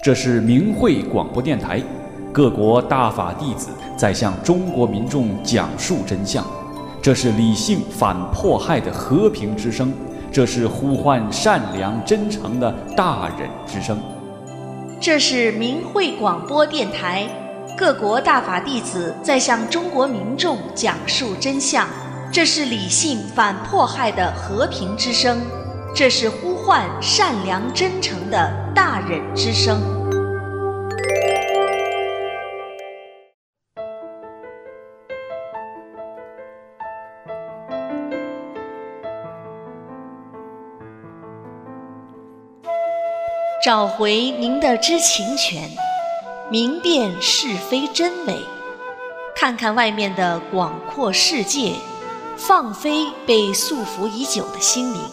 这是明慧广播电台，各国大法弟子在向中国民众讲述真相。这是理性反迫害的和平之声，这是呼唤善良真诚的大忍之声。 这是明慧广播电台，各国大法弟子在向中国民众讲述真相。这是理性反迫害的和平之声，这是呼唤善良真诚的大忍之声。找回您的知情权，明辨是非真伪，看看外面的广阔世界，放飞被束缚已久的心灵。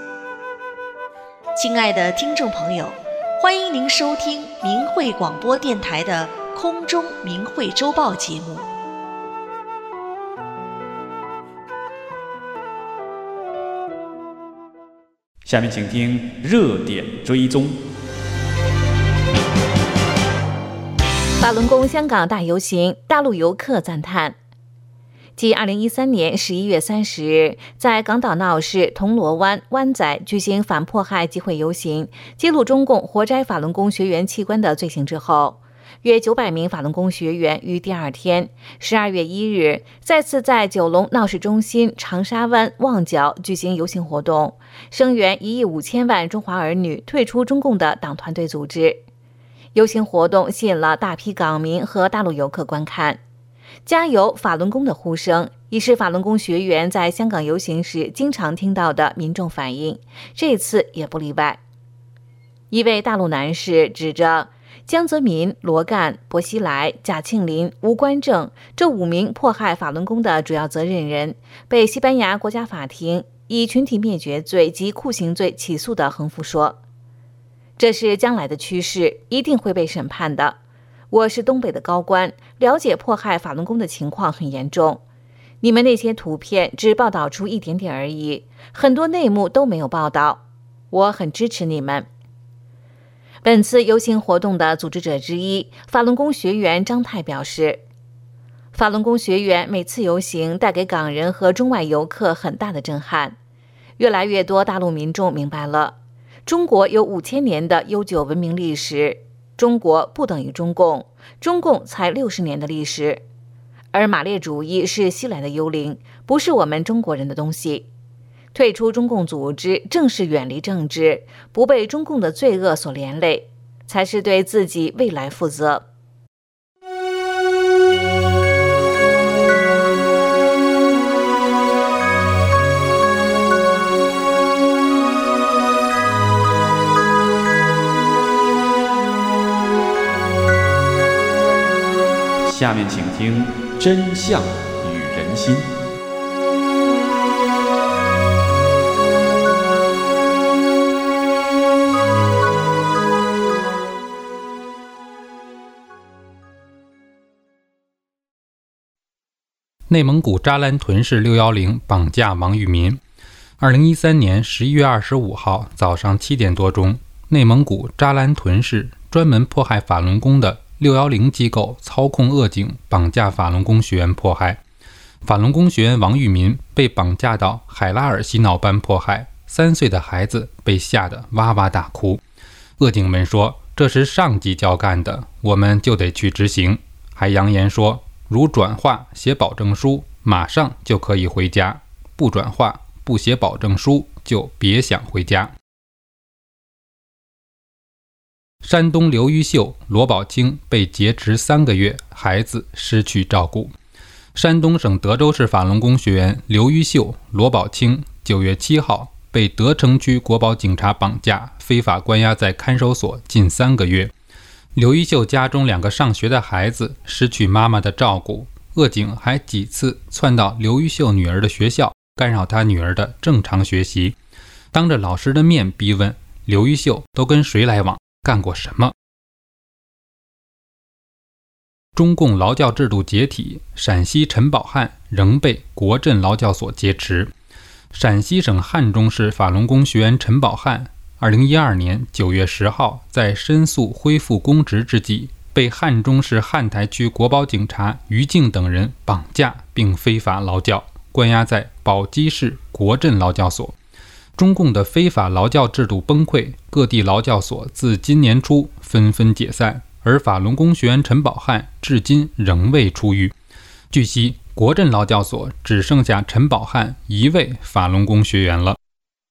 亲爱的听众朋友，欢迎您收听明慧广播电台的空中明慧周报节目。 下面请听热点追踪。 法轮功香港大游行，大陆游客赞叹。继2013年11月30日在港岛闹市、铜锣湾、湾仔举行反迫害集会游行，揭露中共活摘法轮功学员器官的罪行之后，约900名法轮功学员于第二天12月1日再次在九龙闹市中心、长沙湾、旺角举行游行活动，声援1亿5千万中华儿女退出中共的党团队组织。游行活动吸引了大批港民和大陆游客观看，加油法轮功的呼声已是法轮功学员在香港游行时经常听到的民众反应，这次也不例外。一位大陆男士指着江泽民、罗干、薄熙来、贾庆林、吴官正这5名迫害法轮功的主要责任人，被西班牙国家法庭以群体灭绝罪及酷刑罪起诉的横幅说，这是将来的趋势，一定会被审判的。我是东北的高官，了解迫害法轮功的情况很严重。你们那些图片只报道出一点点而已，很多内幕都没有报道。我很支持你们。本次游行活动的组织者之一，法轮功学员张泰表示，法轮功学员每次游行带给港人和中外游客很大的震撼。越来越多大陆民众明白了，中国有5000年的悠久文明历史，中国不等于中共，中共才60年的历史，而马列主义是西来的幽灵，不是我们中国人的东西。退出中共组织，正是远离政治，不被中共的罪恶所连累，才是对自己未来负责。 下面请听真相与人心。 内蒙古扎兰屯市610绑架王玉民。2013年11月25号早上7点多钟，内蒙古扎兰屯市专门迫害法轮功的610机构操控恶警绑架法轮功学员迫害。法轮功学员王玉民被绑架到海拉尔洗脑班迫害，3岁的孩子被吓得哇哇大哭。恶警们说，这是上级交干的，我们就得去执行，还扬言说，如转化写保证书，马上就可以回家；不转化不写保证书，就别想回家。山东刘玉秀、罗宝清被劫持3个月，孩子失去照顾。山东省德州市法轮功学员刘玉秀、罗宝清9月7号被德城区国保警察绑架，非法关押在看守所近3个月。刘玉秀家中2个上学的孩子失去妈妈的照顾，恶警还几次窜到刘玉秀女儿的学校，干扰她女儿的正常学习，当着老师的面逼问刘玉秀都跟谁来往，干过什么。中共劳教制度解体，陕西陈宝汉仍被国震劳教所劫持。陕西省汉中市法轮功学员陈宝汉 2012年9月10号，在申诉恢复公职之际，被汉中市汉台区国保警察于静等人绑架并非法劳教，关押在宝鸡市国镇劳教所。中共的非法劳教制度崩溃，各地劳教所自今年初纷纷解散，而法轮功学员陈宝汉至今仍未出狱。据悉，国镇劳教所只剩下陈宝汉一位法轮功学员了。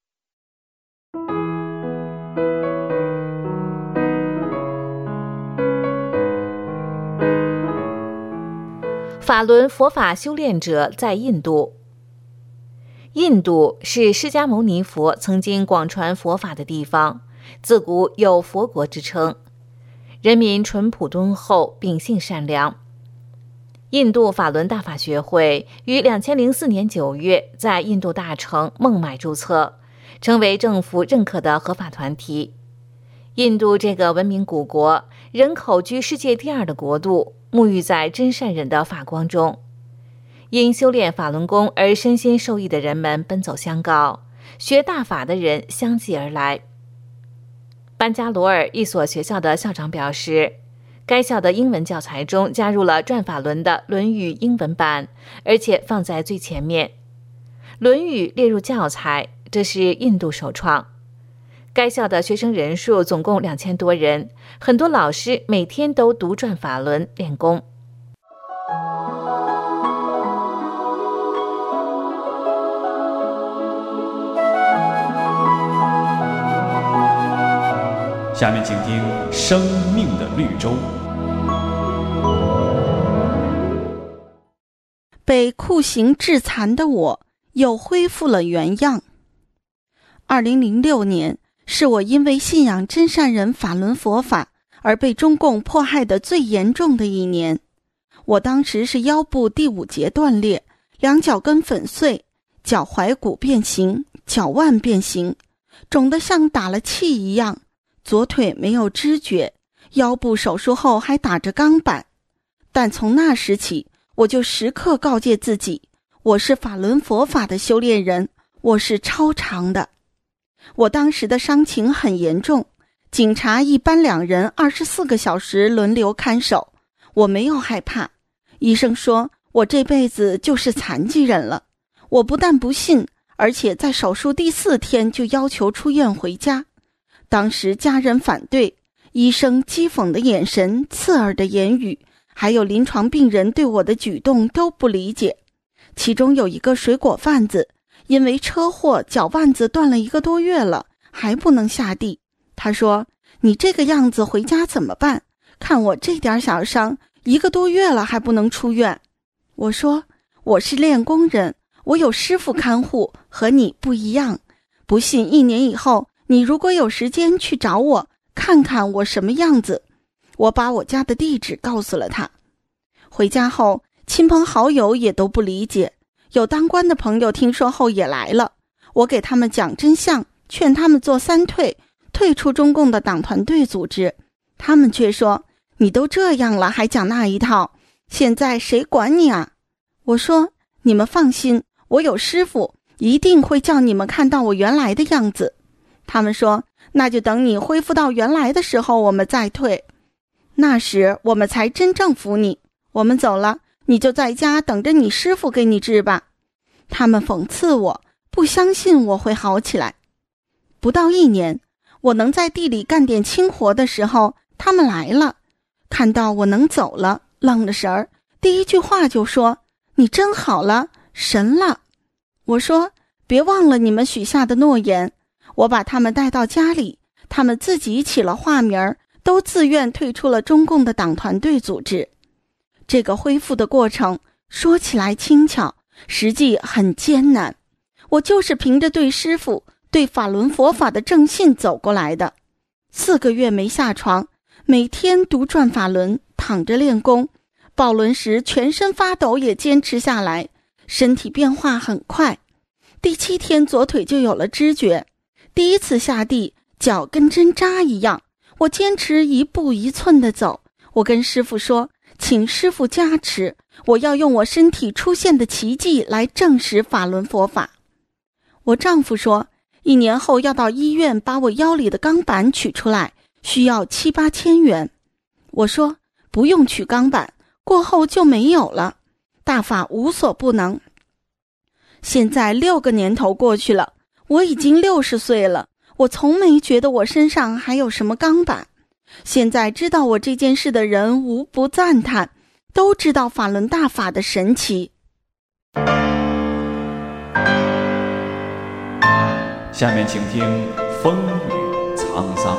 法轮佛法修炼者在印度。印度是释迦牟尼佛曾经广传佛法的地方，自古有佛国之称，人民淳朴敦厚，秉性善良。印度法轮大法学会于2004年9月在印度大城孟买注册，成为政府认可的合法团体。印度这个文明古国，人口居世界第2的国度，沐浴在真善忍的法光中。因修炼法轮功而身心受益的人们奔走相告，学大法的人相继而来。班加罗尔一所学校的校长表示，该校的英文教材中加入了转法轮的《论语》英文版，而且放在最前面。《论语》列入教材，这是印度首创。该校的学生人数总共2000多人，很多老师每天都读转法轮练功。 下面请听《生命的绿洲》。 被酷刑致残的我又恢复了原样。2006年是我因为信仰真善忍法轮佛法而被中共迫害的最严重的一年。我当时是腰部第5节断裂，2脚跟粉碎，脚踝骨变形，脚腕变形，肿得像打了气一样，左腿没有知觉，腰部手术后还打着钢板。但从那时起，我就时刻告诫自己，我是法轮佛法的修炼人，我是超常的。我当时的伤情很严重，警察一班2人24个小时轮流看守，我没有害怕。医生说我这辈子就是残疾人了，我不但不信，而且在手术第4天就要求出院回家。当时家人反对，医生讥讽的眼神，刺耳的言语，还有临床病人对我的举动都不理解。其中有一个水果贩子，因为车祸脚腕子断了1个多月了，还不能下地。他说，你这个样子回家怎么办？看我这点小伤，1个多月了还不能出院。我说，我是练功人，我有师父看护，和你不一样。不信1年以后，你如果有时间去找我，看看我什么样子。我把我家的地址告诉了他。回家后，亲朋好友也都不理解，有当官的朋友听说后也来了。我给他们讲真相，劝他们做3退，退出中共的党团队组织。他们却说，你都这样了还讲那一套，现在谁管你啊？我说，你们放心，我有师父，一定会叫你们看到我原来的样子。他们说，那就等你恢复到原来的时候我们再退，那时我们才真正服你。我们走了，你就在家等着你师父给你治吧。他们讽刺我，不相信我会好起来。不到1年，我能在地里干点轻活的时候，他们来了，看到我能走了，愣了神儿，第一句话就说，你真好了，神了。我说，别忘了你们许下的诺言。我把他们带到家里，他们自己起了化名，都自愿退出了中共的党团队组织。这个恢复的过程说起来轻巧，实际很艰难。我就是凭着对师父、对法轮佛法的正信走过来的。4个月没下床，每天读转法轮，躺着练功，抱轮时全身发抖也坚持下来，身体变化很快。第7天左腿就有了知觉，第1次下地，脚跟针扎一样，我坚持1步1寸地走。我跟师父说，请师父加持，我要用我身体出现的奇迹来证实法轮佛法。我丈夫说， 1年后要到医院把我腰里的钢板取出来，需要7、8千元。我说不用取钢板，过后就没有了，大法无所不能。现在6个年头过去了，我已经60岁了，我从没觉得我身上还有什么钢板。现在知道我这件事的人无不赞叹，都知道法轮大法的神奇。 下面请听风雨沧桑。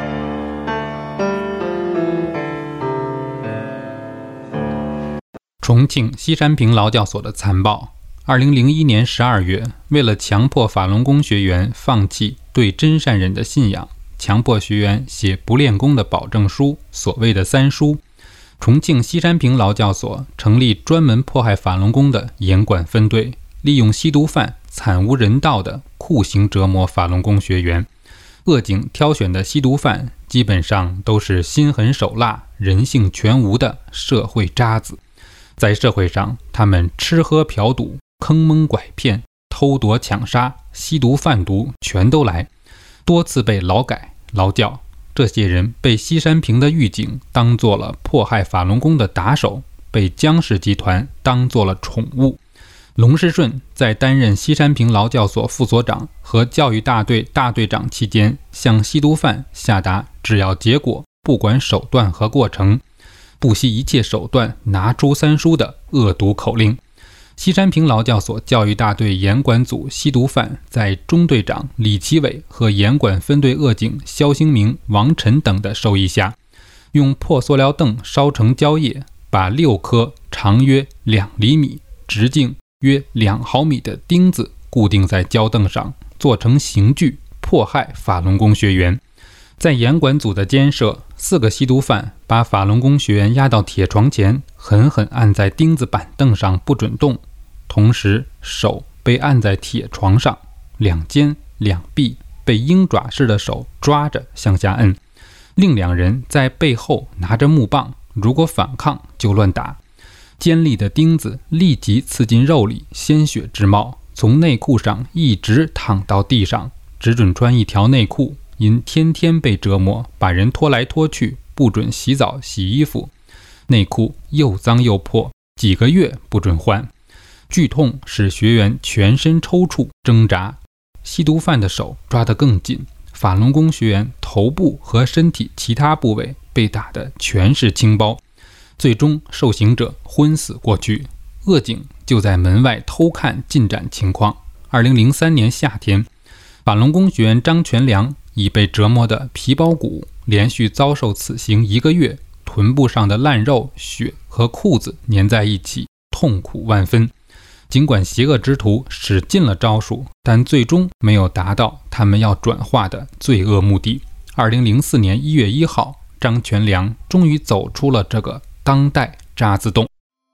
重庆西山坪劳教所的残暴。2001年12月，为了强迫法轮功学员放弃对真善忍的信仰，强迫学员写不练功的保证书，所谓的3书，重庆西山坪劳教所成立专门迫害法轮功的严管分队，利用吸毒犯惨无人道的酷刑折磨法轮功学员。恶警挑选的吸毒犯基本上都是心狠手辣、人性全无的社会渣子。在社会上，他们吃喝嫖赌、坑蒙拐骗、偷夺抢杀、吸毒贩毒全都来，多次被劳改劳教。这些人被西山坪的狱警当做了迫害法轮功的打手，被江氏集团当做了宠物。龙世顺在担任西山坪劳教所副所长和教育大队大队长期间，向吸毒犯下达只要结果，不管手段和过程，不惜一切手段拿出3书的恶毒口令。西山坪劳教所教育大队严管组吸毒犯在中队长李奇伟和严管分队恶警肖兴明、王晨等的授意下，用破塑料凳烧成胶液，把6颗长约2厘米、直径约2毫米的钉子固定在胶凳上，做成刑具，迫害法轮功学员。在严管组的监舍，4个吸毒犯把法轮功学员压到铁床前，狠狠按在钉子板凳上不准动，同时手被按在铁床上，2肩2臂被鹰爪似的手抓着向下摁，另2人在背后拿着木棒，如果反抗就乱打。尖利的钉子立即刺进肉里，鲜血直冒，从内裤上一直淌到地上，只准穿一条内裤，因天天被折磨，把人拖来拖去，不准洗澡洗衣服，内裤又脏又破，几个月不准换。剧痛使学员全身抽搐挣扎，吸毒犯的手抓得更紧，法轮功学员头部和身体其他部位被打得全是青包，最终受刑者昏死过去。恶警就在门外偷看进展情况。2003年夏天，法轮功学员张全良已被折磨得皮包骨，连续遭受此刑1个月，臀部上的烂肉、血和裤子粘在一起，痛苦万分。尽管邪恶之徒使尽了招数，但最终没有达到他们要转化的罪恶目的。2004年1月1号，张全良终于走出了这个当代渣滓洞。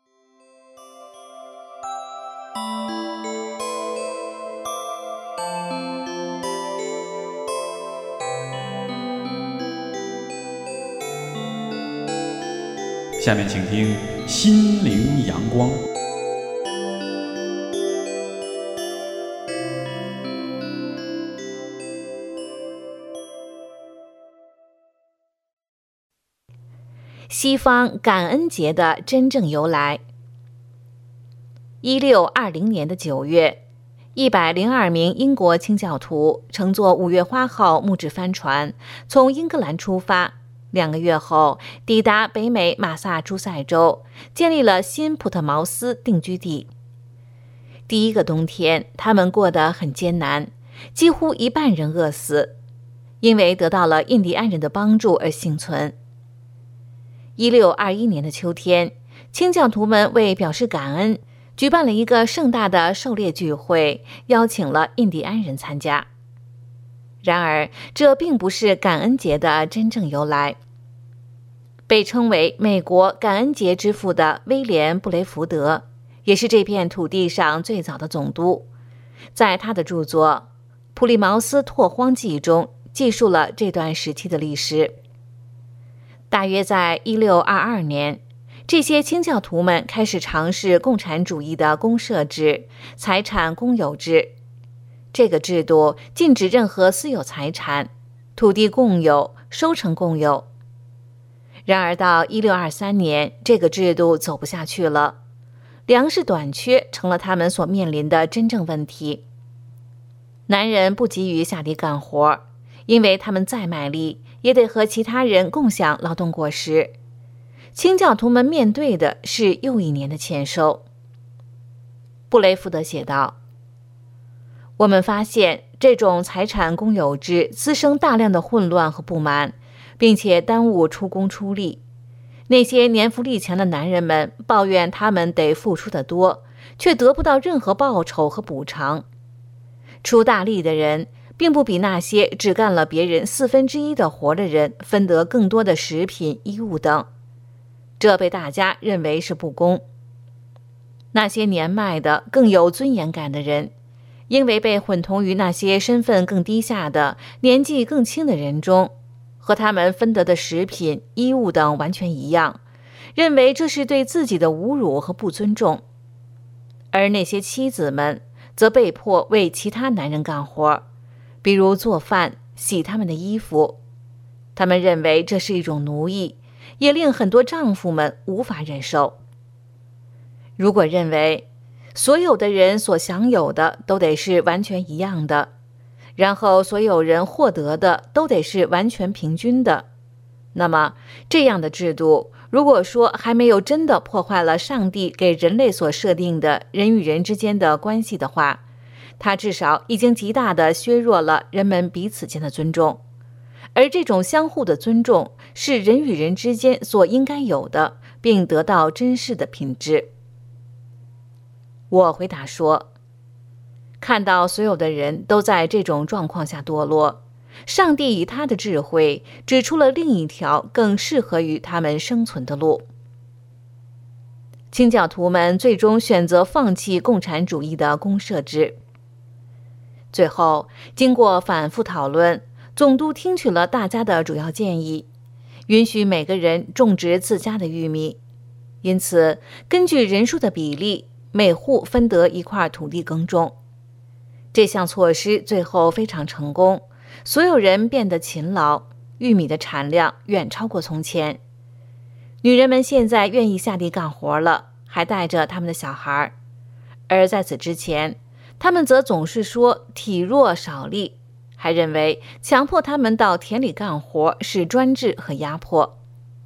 下面请听心灵阳光。 西方感恩节的真正由来。1620年的9月，102名英国清教徒乘坐5月花号木质帆船从英格兰出发，2个月后抵达北美马萨诸塞州，建立了新普特茅斯定居地。第一个冬天，他们过得很艰难，几乎1半人饿死，因为得到了印第安人的帮助而幸存。1621年的秋天，清教徒们为表示感恩，举办了一个盛大的狩猎聚会，邀请了印第安人参加。然而，这并不是感恩节的真正由来。被称为美国感恩节之父的威廉·布雷福德，也是这片土地上最早的总督，在他的著作《普利茅斯拓荒记》中记述了这段时期的历史。大约在1622年，这些清教徒们开始尝试共产主义的公社制、财产公有制。 这个制度禁止任何私有财产，土地共有，收成共有。然而到1623年，这个制度走不下去了，粮食短缺成了他们所面临的真正问题。男人不急于下地干活，因为他们再卖力，也得和其他人共享劳动果实。清教徒们面对的是又一年的欠收。布雷福德写道：我们发现这种财产公有制滋生大量的混乱和不满，并且耽误出工出力。那些年富力强的男人们抱怨他们得付出得多，却得不到任何报酬和补偿。出大力的人并不比那些只干了别人1/4的活的人分得更多的食品、衣物等，这被大家认为是不公。那些年迈的、更有尊严感的人，因为被混同于那些身份更低下的、年纪更轻的人中，和他们分得的食品、衣物等完全一样，认为这是对自己的侮辱和不尊重。而那些妻子们则被迫为其他男人干活，比如做饭、洗他们的衣服。他们认为这是一种奴役，也令很多丈夫们无法忍受。如果认为所有的人所享有的都得是完全一样的，然后所有人获得的都得是完全平均的，那么这样的制度，如果说还没有真的破坏了上帝给人类所设定的人与人之间的关系的话，它至少已经极大地削弱了人们彼此间的尊重。而这种相互的尊重是人与人之间所应该有的，并得到珍视的品质。我回答说，看到所有的人都在这种状况下堕落，上帝以他的智慧指出了另一条更适合于他们生存的路。清教徒们最终选择放弃共产主义的公社制。最后，经过反复讨论，总督听取了大家的主要建议，允许每个人种植自家的玉米。因此，根据人数的比例，每户分得一块土地耕种。这项措施最后非常成功，所有人变得勤劳，玉米的产量远超过从前。女人们现在愿意下地干活了，还带着他们的小孩，而在此之前，他们则总是说体弱少力，还认为强迫他们到田里干活是专制和压迫。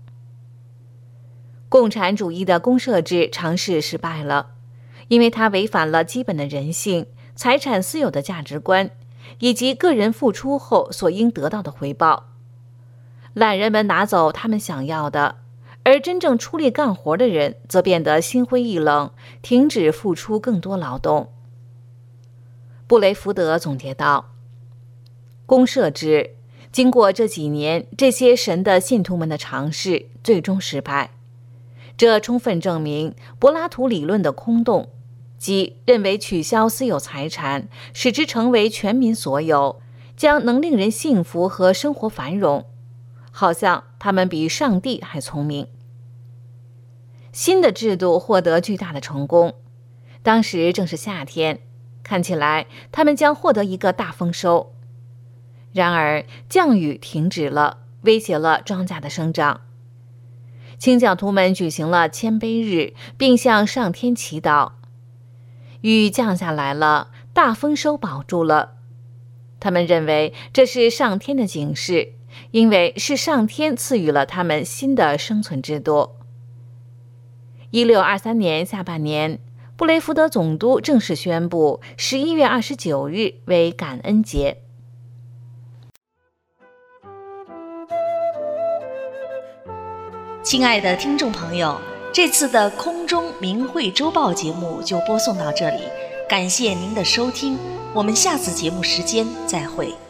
共产主义的公社制尝试失败了，因为它违反了基本的人性、财产私有的价值观，以及个人付出后所应得到的回报。懒人们拿走他们想要的，而真正出力干活的人则变得心灰意冷，停止付出更多劳动。布雷福德总结道，公社制经过这几年这些神的信徒们的尝试，最终失败。这充分证明柏拉图理论的空洞，即认为取消私有财产，使之成为全民所有，将能令人幸福和生活繁荣，好像他们比上帝还聪明。新的制度获得巨大的成功，当时正是夏天，看起来他们将获得一个大丰收。然而降雨停止了，威胁了庄稼的生长。清教徒们举行了谦卑日，并向上天祈祷。雨降下来了，大丰收保住了。他们认为这是上天的警示，因为是上天赐予了他们新的生存制度。1623年下半年，布雷福德总督正式宣布11月29日为感恩节。 亲爱的听众朋友，这次的空中明慧周报节目就播送到这里，感谢您的收听，我们下次节目时间再会。